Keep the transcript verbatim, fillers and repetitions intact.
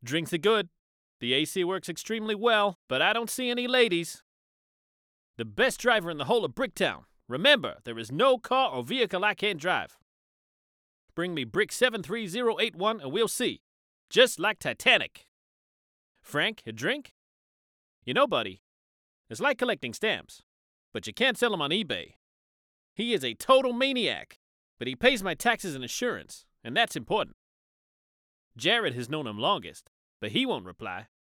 Drinks are good. The A C works extremely well, but I don't see any ladies. The best driver in the whole of Bricktown. Remember, there is no car or vehicle I can't drive. Bring me Brick seven three zero eight one and we'll see. Just like Titanic. Frank, a drink? You know, buddy, it's like collecting stamps, but you can't sell them on eBay. He is a total maniac, but he pays my taxes and insurance, and that's important. Jared has known him longest, but he won't reply.